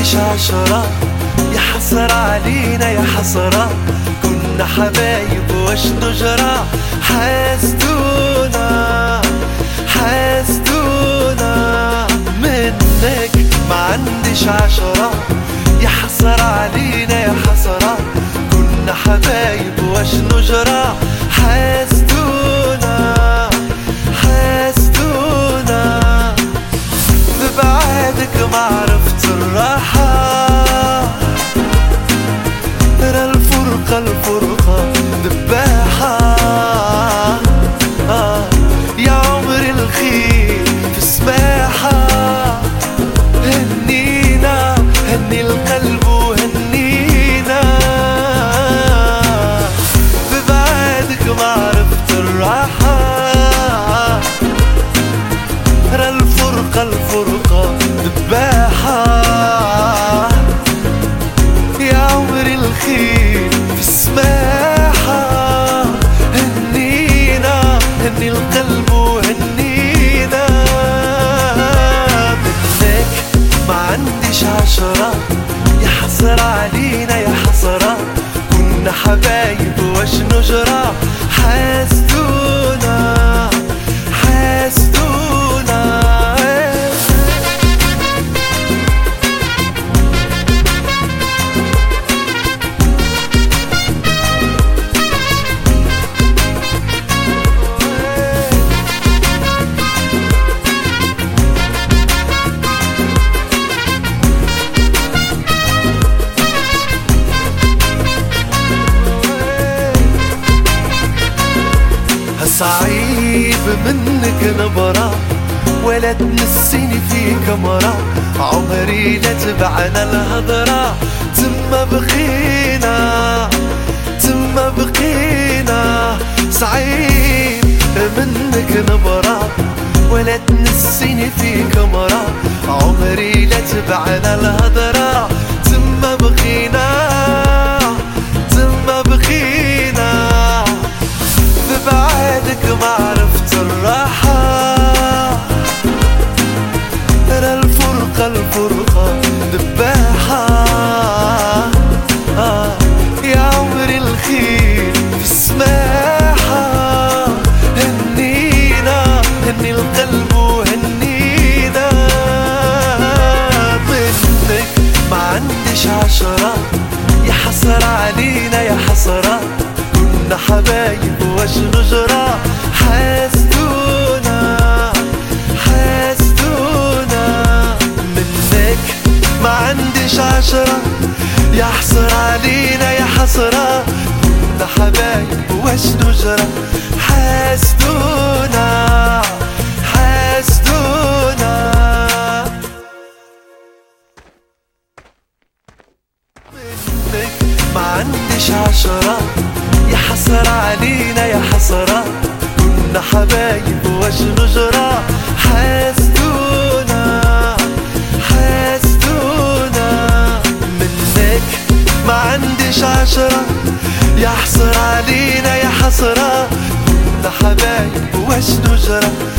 عنديش عشرة، يا حسرة علينا يا حسرة، كنا حبايب واش نجرى. حاسدونا منك ما عنديش عشرة، يا حسرة علينا يا حسرة، كنا حبايب واش نجرى. حاسدونا ببعادك ما عرفت الراحة، ترى الفرقة ذباحة. يا عمري الخير في السماحة، هنينا هني القلب وهنينا. ببعادك ما عرفت الراحة، ترى الفرقة ذباحة. يا عمري الخير في السماحة، هنينا هني القلب وهنينا. منك ما عنديش عشرة، يا حسرة علينا يا حسرة، كنا حبايب واش نجرى. حاسدونا صعيب منك نبرة، ولا تنسيني في كمرة، عمري لا تبعنا الهضرة. تما بقينا صعيب منك نبرة، ولا تنسيني في كمرة، عمري لا تبعنا الهضرة. تما بقينا ببعادك ما عرفت الراحة، ترى الفرقة ذباحة. يا عمري الخير في السماحة، هنينا هني القلب وهنينا. منك ما عنديش عشرة، يا حسرة علينا يا حسرة، كنا حبايب واش نجرى. حاسدونا منك ما عنديش عشرة، يا حسرة علينا يا حسرة، كنا حبايب واش نجرى. حاسدونا منك ما عنديش عشرة، يا حسرة علينا يا حسرة، كنا حبايب واش نجرى. حاسدونا منك ما عنديش عشرة، يا حسرة علينا يا حسرة، كنا حبايب واش نجرى.